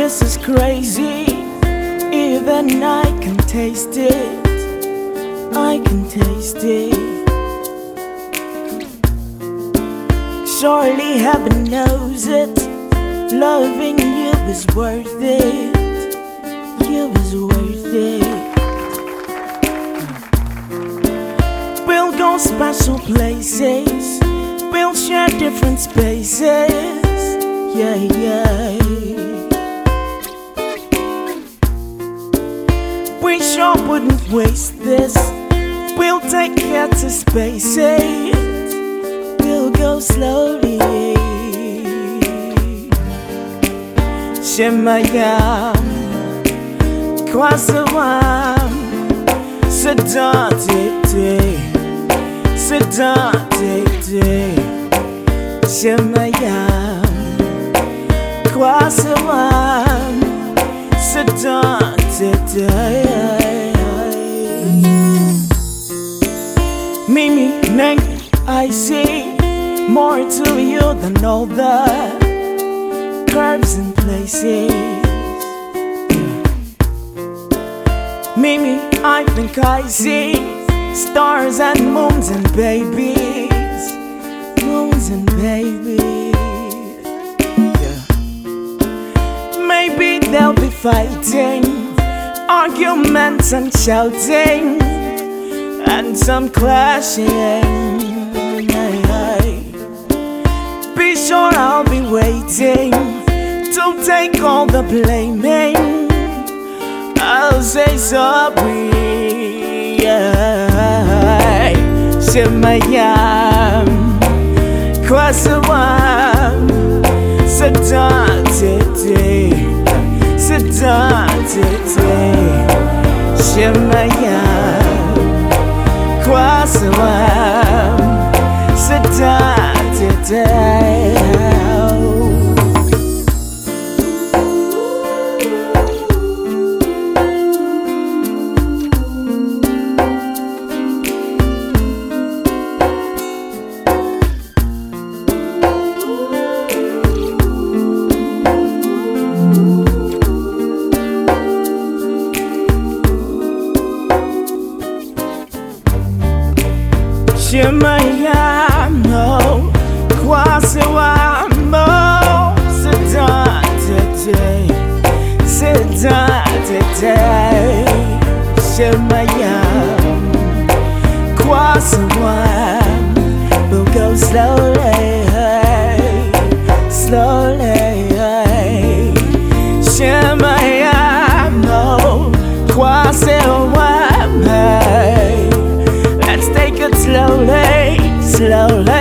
this is crazy. Even I can taste it. I can taste it. Surely heaven knows it. Loving you is worth it. You is worth it. We'll go special places. We'll share different spaces. Yeah, yeah. We sure wouldn't waste this. We'll take care to space it. We'll go slowly. Shemayam, Kwasawam, Sedate, Sedate, Shemayam, Kwasawam, Sedate. Mimi, Neng, I see more to you than all the curves and places. Mimi, I think I see stars and moons and babies. Moons and babies. Yeah. Maybe they'll be fighting, arguments and shouting, and some clashing. Be sure I'll be waiting to take all the blaming. I'll say sorry. Shemayam, Kwasawam, Sedate, Shemayam, Kwasawam, Sedate. Shemayam, no, Kwasawam, no, Sedate, Shemayam, Kwasawam, we'll go slowly, slowly. Shemayam, no, Kwasawam, let's take it slowly, slowly.